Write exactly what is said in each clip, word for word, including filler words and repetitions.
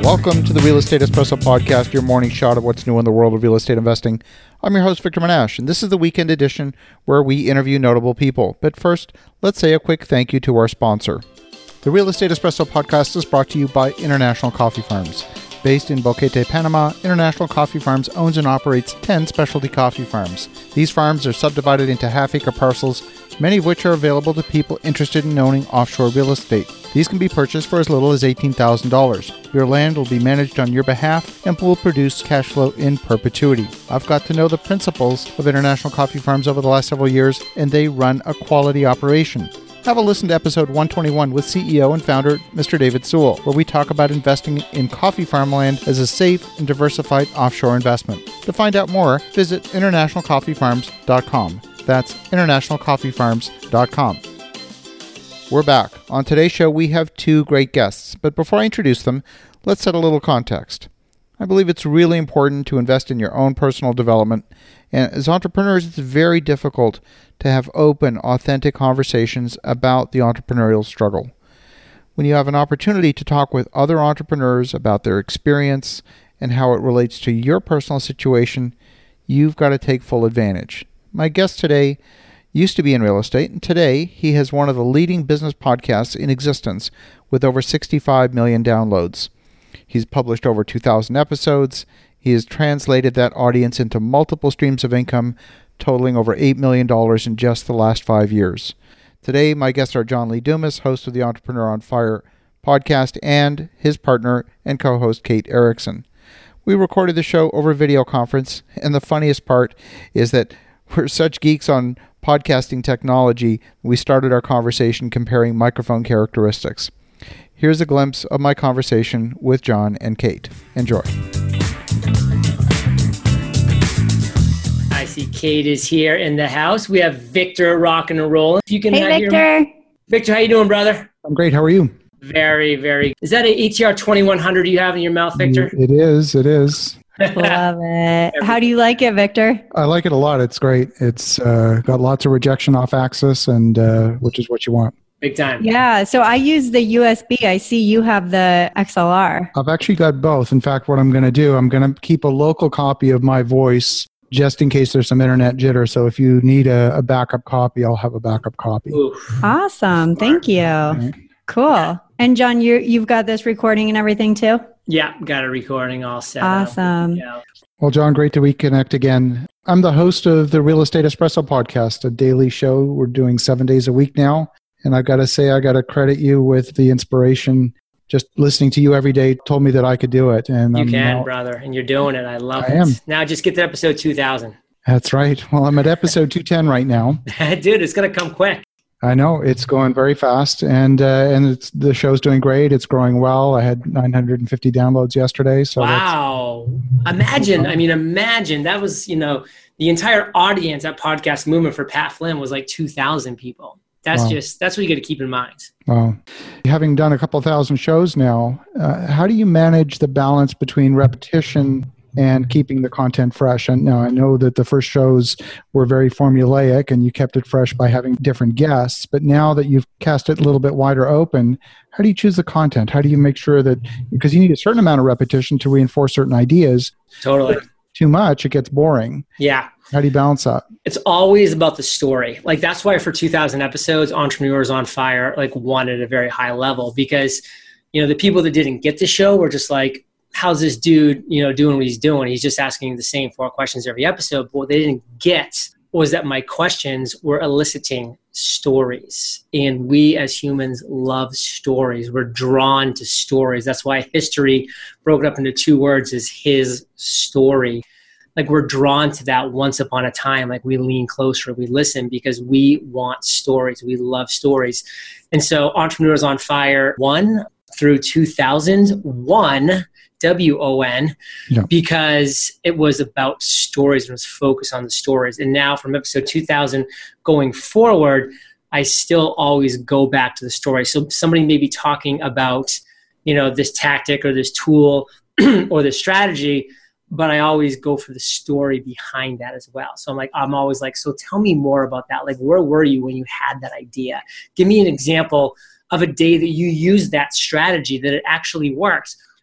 Welcome to the Real Estate Espresso Podcast, your morning shot of what's new in the world of real estate investing. I'm your host, Victor Menashe, and this is the weekend edition where we interview notable people. But first, let's say a quick thank you to our sponsor. The Real Estate Espresso Podcast is brought to you by International Coffee Farms. Based in Boquete, Panama, International Coffee Farms owns and operates ten specialty coffee farms. These farms are subdivided into half-acre parcels, many of which are available to people interested in owning offshore real estate. These can be purchased for as little as eighteen thousand dollars. Your land will be managed on your behalf and will produce cash flow in perpetuity. I've got to know the principals of International Coffee Farms over the last several years, and they run a quality operation. Have a listen to episode one twenty-one with C E O and founder Mister David Sewell, where we talk about investing in coffee farmland as a safe and diversified offshore investment. To find out more, visit international coffee farms dot com. That's international coffee farms dot com. We're back. On today's show, we have two great guests, but before I introduce them, let's set a little context. I believe it's really important to invest in your own personal development, and as entrepreneurs, it's very difficult to have open, authentic conversations about the entrepreneurial struggle. When you have an opportunity to talk with other entrepreneurs about their experience and how it relates to your personal situation, you've got to take full advantage. My guest today used to be in real estate, and today he has one of the leading business podcasts in existence with over sixty-five million downloads. He's published over two thousand episodes. He has translated that audience into multiple streams of income, totaling over eight million dollars in just the last five years. Today, my guests are John Lee Dumas, host of the Entrepreneur on Fire podcast, and his partner and co-host, Kate Erickson. We recorded the show over video conference, and the funniest part is that we're such geeks on podcasting technology, we started our conversation comparing microphone characteristics. Here's a glimpse of my conversation with John and Kate. Enjoy. I see Kate is here in the house. We have Victor rocking and rolling. If you can hey, Victor. Hear me. Victor, how you doing, brother? I'm great. How are you? Very, very. Is that an A T R twenty-one hundred you have in your mouth, Victor? It is. It is. Love it. How do you like it, Victor? I like it a lot. It's great. It's uh, got lots of rejection off axis, and uh, which is what you want. Big time. Yeah. So I use the U S B. I see you have the X L R. I've actually got both. In fact, what I'm going to do, I'm going to keep a local copy of my voice just in case there's some internet jitter. So if you need a, a backup copy, I'll have a backup copy. Oof. Awesome. Thank you. Right. Cool. And John, you you've got this recording and everything too? Yeah, got a recording all set awesome. up. Yeah. Well, John, great to reconnect again. I'm the host of the Real Estate Espresso Podcast, a daily show. We're doing seven days a week now. And I've got to say, I got to credit you with the inspiration. Just listening to you every day told me that I could do it. And you I'm can, now, brother. And you're doing it. I love I it. am. Now just get to episode two thousand. That's right. Well, I'm at episode two ten right now. Dude, it's going to come quick. I know. It's going very fast. And uh, and it's, the show's doing great. It's growing well. I had nine hundred fifty downloads yesterday. So wow. Imagine, I mean, imagine that was, you know, the entire audience at Podcast Movement for Pat Flynn was like two thousand people. That's wow. just, that's what you got to keep in mind. Wow. Having done a couple thousand shows now, uh, how do you manage the balance between repetition and keeping the content fresh? And now I know that the first shows were very formulaic and you kept it fresh by having different guests, but now that you've cast it a little bit wider open, how do you choose the content? How do you make sure that, because you need a certain amount of repetition to reinforce certain ideas. Totally. Too much, it gets boring. Yeah. How do you balance that? It's always about the story. Like that's why for two thousand episodes, Entrepreneurs on Fire, like won at a very high level because, you know, the people that didn't get the show were just like, how's this dude, you know, doing what he's doing? He's just asking the same four questions every episode. But what they didn't get was that my questions were eliciting stories. And we as humans love stories. We're drawn to stories. That's why history broken up into two words is his story. Like we're drawn to that once upon a time. Like we lean closer, we listen because we want stories. We love stories. And so Entrepreneurs on Fire won through two thousand one, W O N, yeah. because it was about stories and was focused on the stories. And now from episode two thousand going forward, I still always go back to the story. So somebody may be talking about, you know, this tactic or this tool or this strategy, but I always go for the story behind that as well. So I'm like, I'm always like, so tell me more about that. Like, where were you when you had that idea? Give me an example of a day that you used that strategy, that it actually works.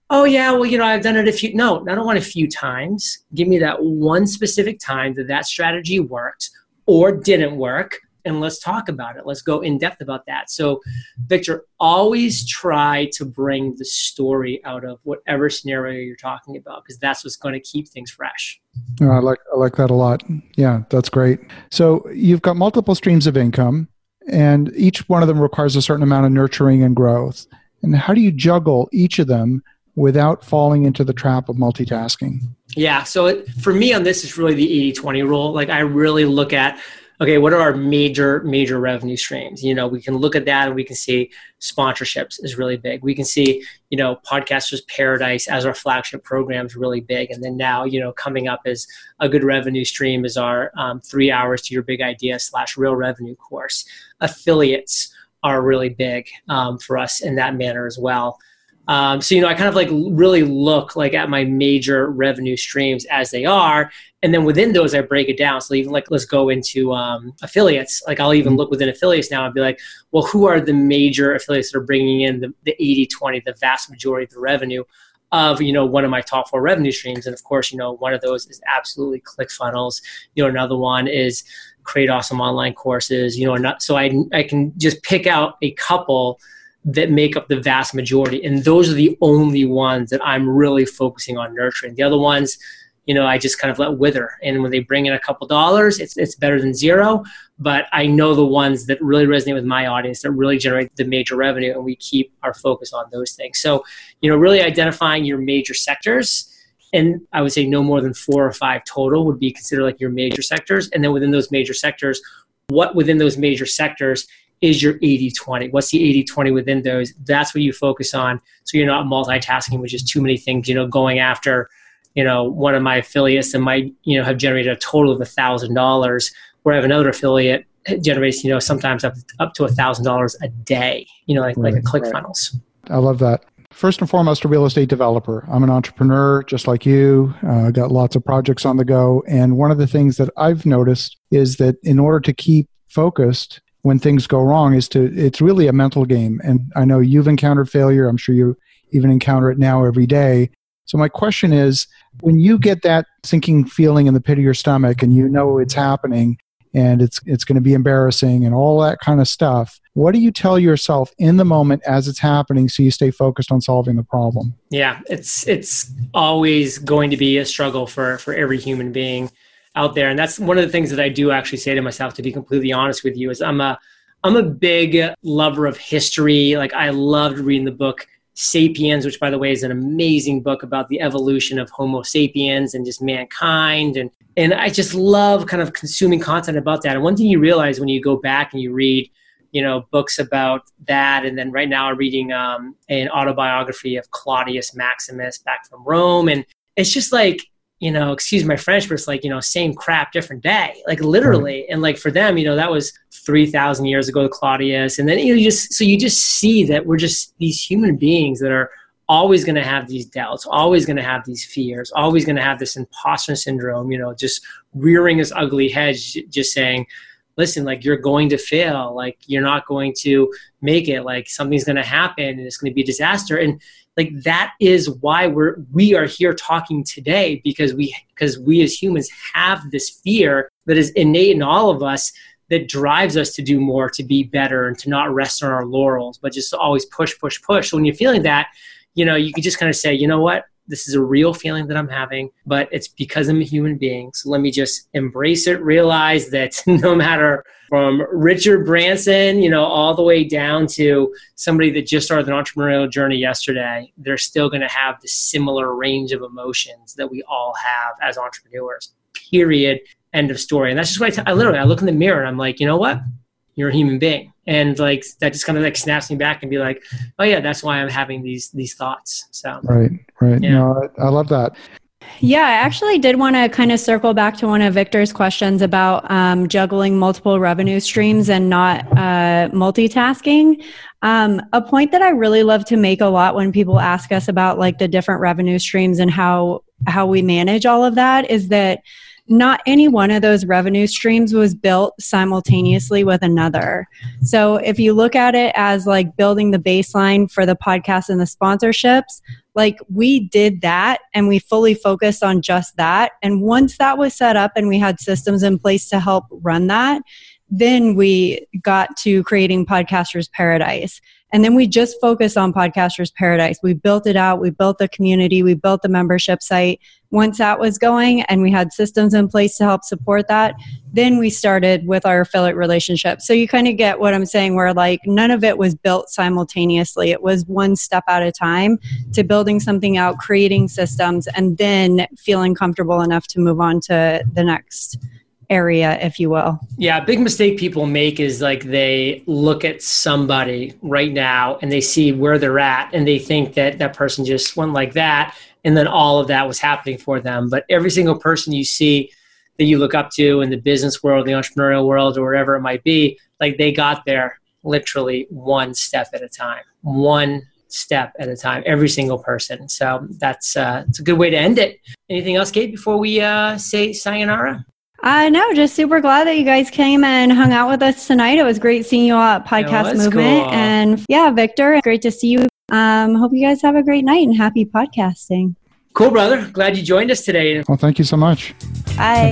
oh yeah, well, you know, I've done it a few, no, I don't want a few times. Give me that one specific time that that strategy worked or didn't work. And let's talk about it. Let's go in depth about that. So Victor, always try to bring the story out of whatever scenario you're talking about, because that's what's going to keep things fresh. Oh, I like, I like that a lot. Yeah, that's great. So you've got multiple streams of income, and each one of them requires a certain amount of nurturing and growth. And how do you juggle each of them without falling into the trap of multitasking? Yeah. So it, for me on this, it's really the eighty twenty rule. Like I really look at, okay, what are our major, major revenue streams? You know, we can look at that and we can see sponsorships is really big. We can see, you know, Podcasters Paradise as our flagship program is really big. And then now, you know, coming up as a good revenue stream is our um, three hours to your big idea slash real revenue course. Affiliates are really big um, for us in that manner as well. Um, so, you know, I kind of like really look like at my major revenue streams as they are. And then within those, I break it down. So even like, let's go into um, affiliates. Like I'll even look within affiliates now and be like, well, who are the major affiliates that are bringing in the, the eighty twenty, the vast majority of the revenue of, you know, one of my top four revenue streams. And of course, you know, one of those is absolutely ClickFunnels. You know, another one is Create Awesome Online Courses, you know, not, so I, I can just pick out a couple that make up the vast majority. And those are the only ones that I'm really focusing on nurturing. The other ones, you know, I just kind of let wither. And when they bring in a couple dollars, it's it's better than zero. But I know the ones that really resonate with my audience, that really generate the major revenue, and we keep our focus on those things. So, you know, really identifying your major sectors. And I would say no more than four or five total would be considered like your major sectors. And then within those major sectors, what within those major sectors is your eighty twenty? What's the eighty twenty within those? That's what you focus on. So you're not multitasking, which is too many things, you know, going after, you know, one of my affiliates that might, you know, have generated a total of a thousand dollars, where I have another affiliate generates, you know, sometimes up, up to a thousand dollars a day, you know, like, right, like a ClickFunnels. Right. I love that. First and foremost, a real estate developer. I'm an entrepreneur just like you. I uh, got lots of projects on the go. And one of the things that I've noticed is that in order to keep focused when things go wrong is to, it's really a mental game. And I know you've encountered failure. I'm sure you even encounter it now every day. So my question is, when you get that sinking feeling in the pit of your stomach and you know it's happening and it's it's going to be embarrassing and all that kind of stuff, what do you tell yourself in the moment as it's happening so you stay focused on solving the problem? Yeah, it's it's always going to be a struggle for, for every human being out there. And that's one of the things that I do actually say to myself, to be completely honest with you, is I'm a I'm a big lover of history. Like I loved reading the book Sapiens, which by the way is an amazing book about the evolution of Homo sapiens and just mankind. And, and I just love kind of consuming content about that. And one thing you realize when you go back and you read, you know, books about that, and then right now I'm reading um, an autobiography of Claudius Maximus back from Rome. And it's just like, you know, excuse my French, but it's like, you know, same crap, different day, like literally. Right. And like for them, you know, that was three thousand years ago to Claudius. And then, you know, you just, so you just see that we're just these human beings that are always going to have these doubts, always going to have these fears, always going to have this imposter syndrome, you know, just rearing its ugly head, just saying, listen, like you're going to fail, like you're not going to make it, like something's going to happen and it's going to be a disaster. And like that is why we're we are here talking today, because we because we as humans have this fear that is innate in all of us that drives us to do more, to be better, and to not rest on our laurels, but just to always push, push, push. So when you're feeling that, you know, you can just kind of say, you know what, this is a real feeling that I'm having, but it's because I'm a human being. So let me just embrace it, realize that no matter from Richard Branson, you know, all the way down to somebody that just started an entrepreneurial journey yesterday, they're still going to have the similar range of emotions that we all have as entrepreneurs, period, end of story. And that's just what I, t- I literally, I look in the mirror and I'm like, you know what? You're a human being. And like, that just kind of like snaps me back and be like, oh yeah, that's why I'm having these, these thoughts. So, right, right. Yeah. No, I, I love that. Yeah, I actually did want to kind of circle back to one of Victor's questions about um, juggling multiple revenue streams and not uh, multitasking. Um, a point that I really love to make a lot when people ask us about like the different revenue streams and how how we manage all of that is that not any one of those revenue streams was built simultaneously with another. So if you look at it as like building the baseline for the podcast and the sponsorships, like we did that and we fully focused on just that. And once that was set up and we had systems in place to help run that, then we got to creating Podcasters Paradise. And then we just focused on Podcasters Paradise. We built it out. We built the community. We built the membership site. Once that was going and we had systems in place to help support that, then we started with our affiliate relationship. So you kind of get what I'm saying, where like none of it was built simultaneously. It was one step at a time to building something out, creating systems, and then feeling comfortable enough to move on to the next area, if you will. Yeah, a big mistake people make is like they look at somebody right now and they see where they're at and they think that that person just went like that and then all of that was happening for them. But every single person you see that you look up to in the business world, the entrepreneurial world, or wherever it might be, like they got there literally one step at a time, one step at a time, every single person. So that's uh, it's a good way to end it. Anything else, Kate, before we uh, say sayonara? Uh, no, just super glad that you guys came and hung out with us tonight. It was great seeing you all at Podcast Movement. Cool. And yeah, Victor, great to see you. Um, hope you guys have a great night and happy podcasting. Cool, brother. Glad you joined us today. Well, thank you so much. Bye.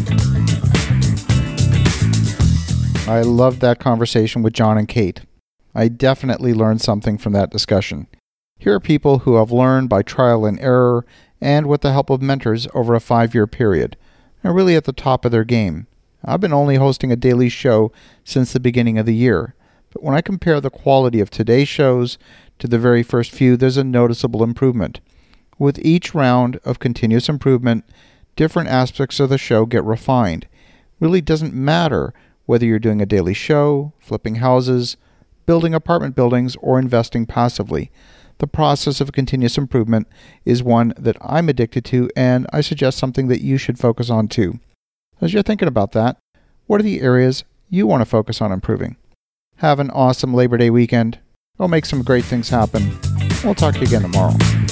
I loved that conversation with John and Kate. I definitely learned something from that discussion. Here are people who have learned by trial and error and with the help of mentors over a five-year period. Are really at the top of their game. I've been only hosting a daily show since the beginning of the year, but when I compare the quality of today's shows to the very first few, there's a noticeable improvement. With each round of continuous improvement, different aspects of the show get refined. It really doesn't matter whether you're doing a daily show, flipping houses, building apartment buildings, or investing passively. The process of continuous improvement is one that I'm addicted to, and I suggest something that you should focus on too. As you're thinking about that, what are the areas you want to focus on improving? Have an awesome Labor Day weekend. Go make some great things happen. We'll talk to you again tomorrow.